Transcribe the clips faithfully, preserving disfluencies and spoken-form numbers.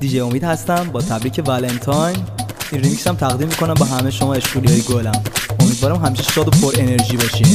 دیجی امید هستم با تبریک ولنتاین. این ریمیکس هم تقدیم میکنم با همه شما اشکولیای گلم. امیدوارم همیشه شاد و پر انرژی باشین.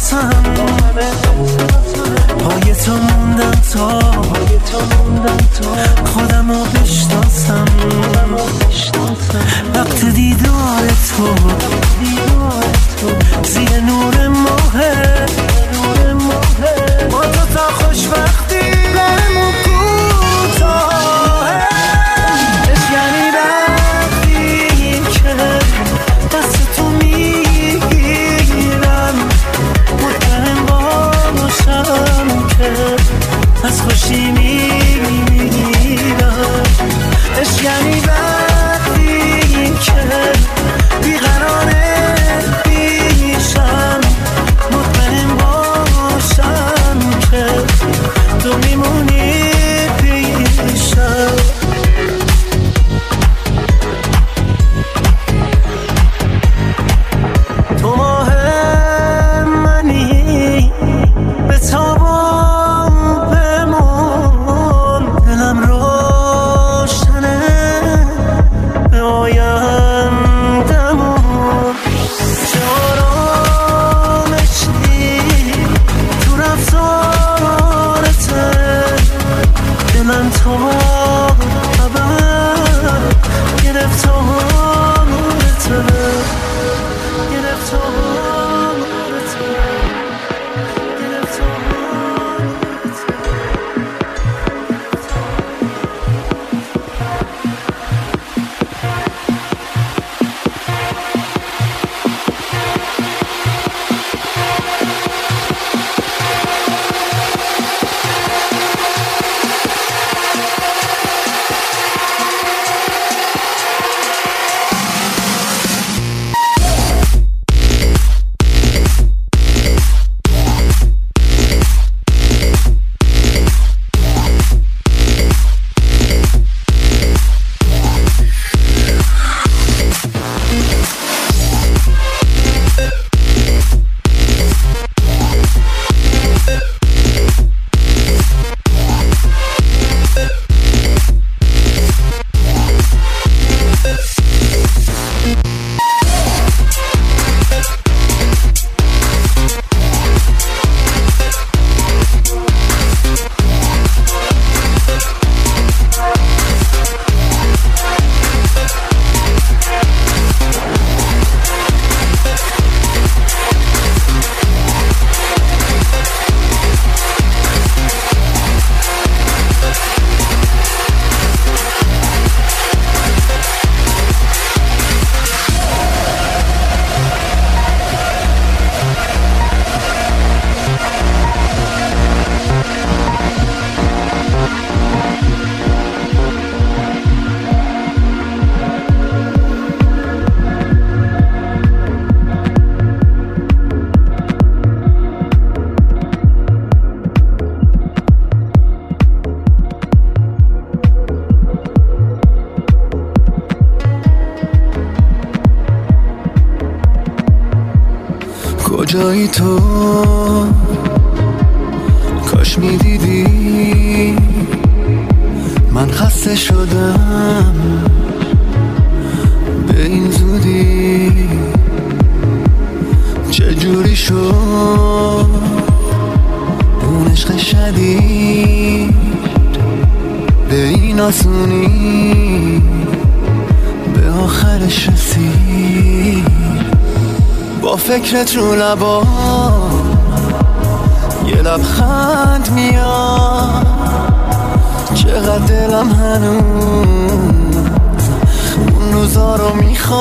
احساسم پای تو موندم تا خودمو بشناسم وقت دیدار تو زیر نور ماهه با تو تا خوشبختی برمون کوتاهه اشکنی وقتی که دست تو میگیرم مطمئن باشم که از خوشی میمیرم اشکنی وقتی که بیقراره بیشم مطمئن باشم که تو میمونی پیشم تو ماه منی به تابم بمون دلم روشنه به آیندمون چه آرامشی تو رفتارته دلم تا ابد گرفتارته گرفتارته کجایی تو کاش میدیدی من خسته شدم به این زودی چجوری شد اون عشق شدید به این آسونی به آخرش رسید با فکرت رو لبا یه لبخند میاد چقدر دلم هنوز اون روزا رو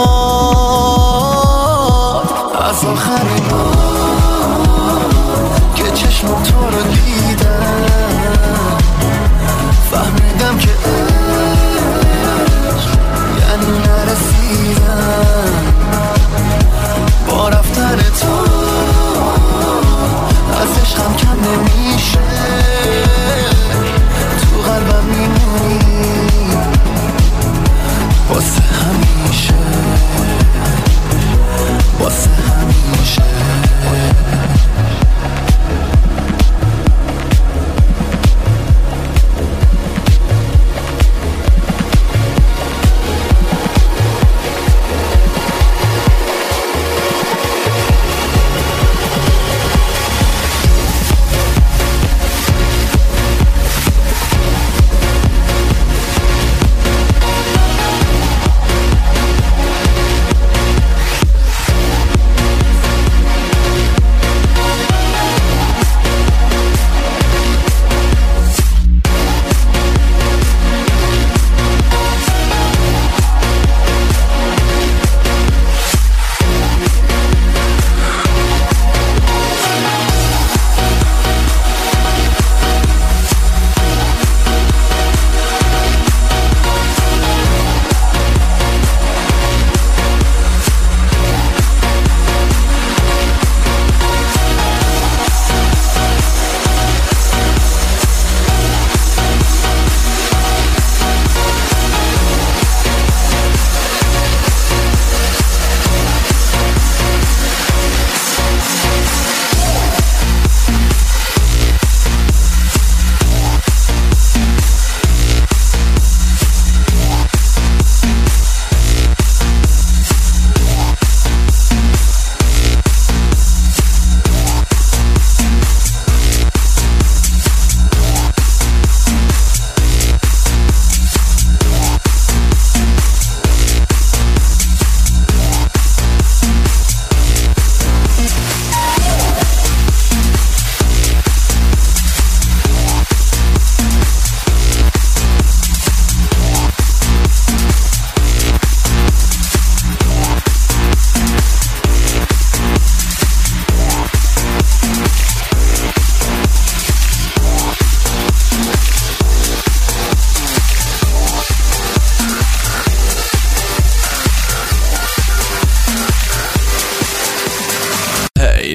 میخواد از آخرین بار که چشم تو رو دیدم فهمیدم که عشق یعنی نرسیدم با رفتن تو از عشقم کم نمیشه تو قلبم میمونی واسه همیشه واسه همیشه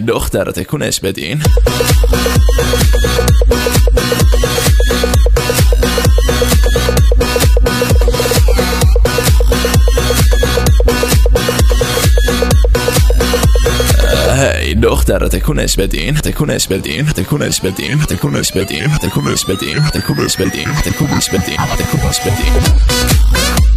دختر تکونش بدین. هی دختر تکونش بدین، تکونش بدین، تکونش بدین، تکونش بدین، تکونش بدین، تکونش بدین، تکونش بدین، تکونش بدین.